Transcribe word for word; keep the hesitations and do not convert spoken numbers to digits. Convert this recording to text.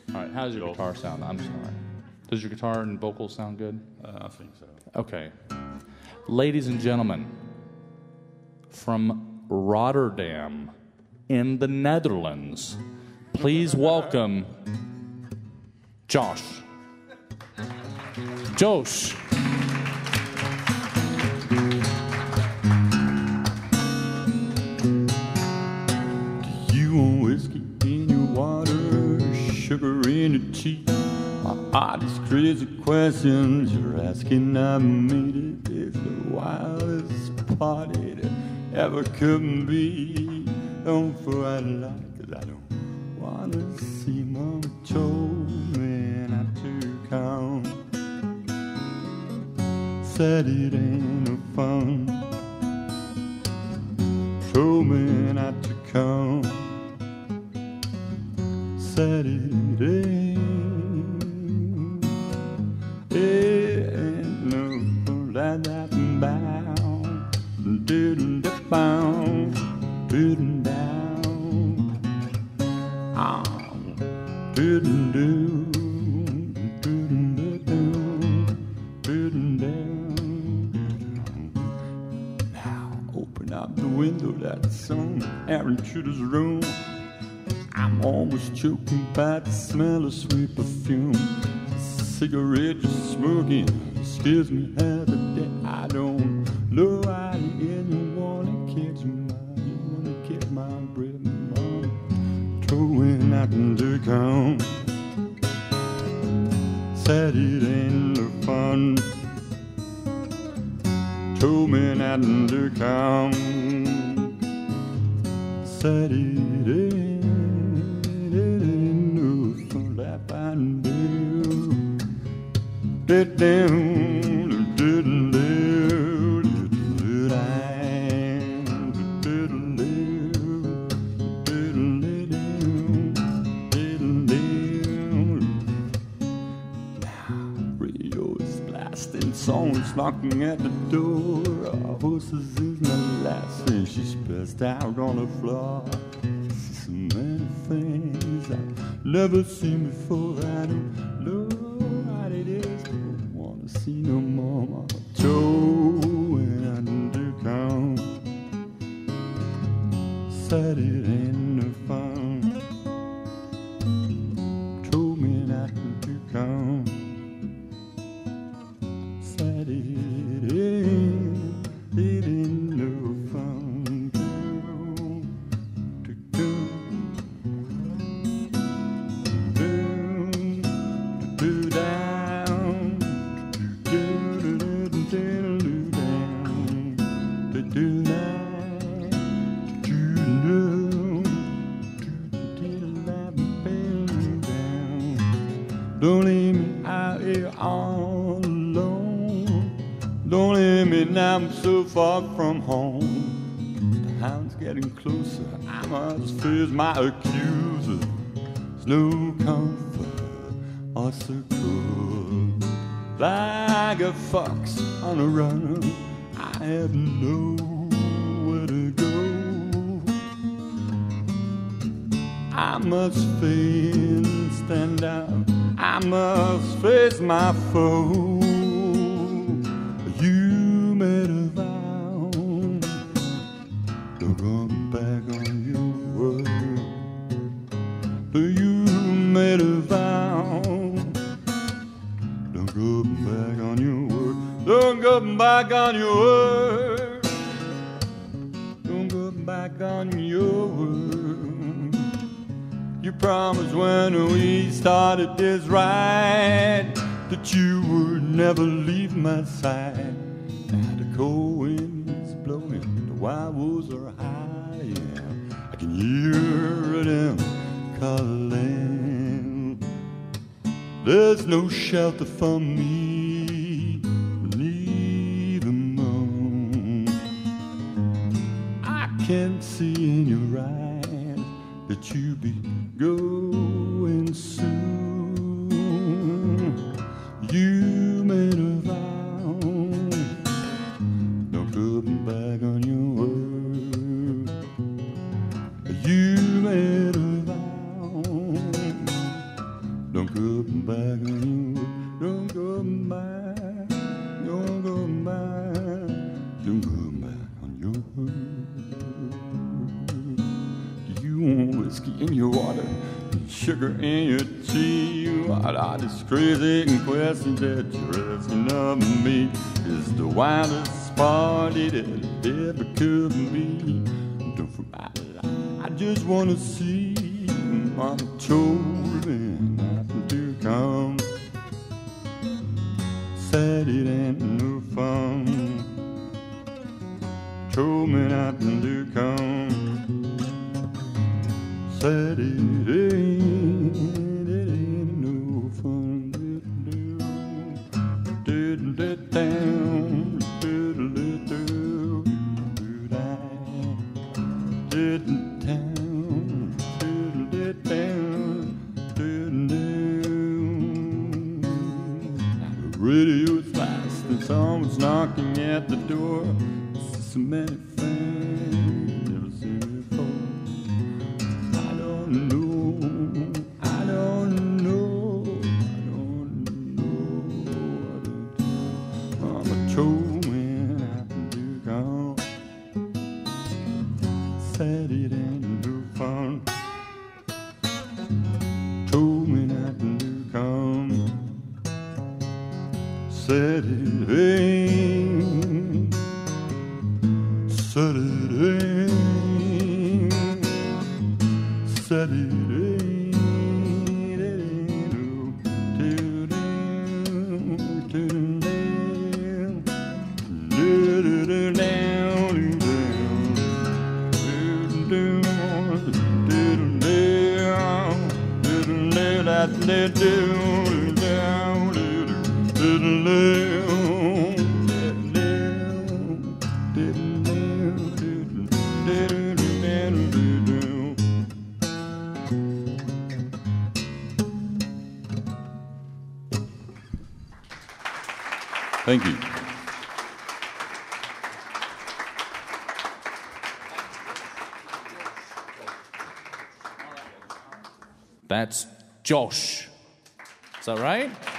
All right, how does your Go. guitar sound? I'm sorry. Does your guitar and vocals sound good? Uh, I think so. Okay. Ladies and gentlemen, from Rotterdam in the Netherlands, please welcome Josh. Josh. You want whiskey in your water, sugar in your tea. My heart is crazy questions you're asking. I made it. It's the wildest party that ever could be. Don't fight like it. I don't wanna see Mama told me not to come. Said it ain't no fun. Told me not to come. Said it ain't, it ain't no that that bound, didn't bound, didn't down, ah, didn't do, didn't do, didn't down. Now open up the window, that sun air into this room. I'm almost choking by the smell of sweet perfume. Cigarette just smoking scares me half a day. I don't know how you didn't wanna catch my, you wanna catch my breath, mama. Throwing out the come. Said it ain't no fun. Told me not to come. Said it ain't. Radio is blasting songs knocking at the door. Our horses is my last thing. She's passed out on the floor. So many things I've never seen before. I don't know what it is. Don't wanna see no more. Mama told when I didn't come. Said it ain't no fun. Told me not to come. Said it ain't, it ain't no fun. To go. Don't leave me out here all alone. Don't leave me now, I'm so far from home. The hound's getting closer, I must face my accuser. There's no comfort or succor. Like a fox on a run, I have nowhere to go. I must face, stand out. I must face my foe. You made a vow, don't run back on your word. You made a vow, don't go back on your word. Don't go back on your word. Don't go back on your word. You promised when we started this ride that you would never leave my side. Now the cold wind's blowing, the wild wolves are high, yeah. I can hear them calling. There's no shelter for me beneath the moon. I can see in your eyes that you be going soon. You made a vow, don't come back on your word. You made a vow, Don't come back on you. Don't come back. Don't come back. Don't come back on you. Do you want whiskey in your water? Sugar in your tea? What are these crazy questions that you're asking of me? Is the wildest party that it ever could be? Don't forget, I just wanna see my children happen to come. Said it ain't no fun. Children happen to come. Said it ain't, it ain't no fun. Did it down, did it down, did it down, did it down, did it down. The radio is fast and someone's knocking at the door. So many friends never seen before. I don't know, I don't know, I don't know. I'm a true when I do come. Said it ain't no fun. True when I do come. Said it ain't. Said it ain't. Said it ain't. It ain't no. Do do do do do do down down do do do do do do down do do do. Thank you. That's Josh. Is that right?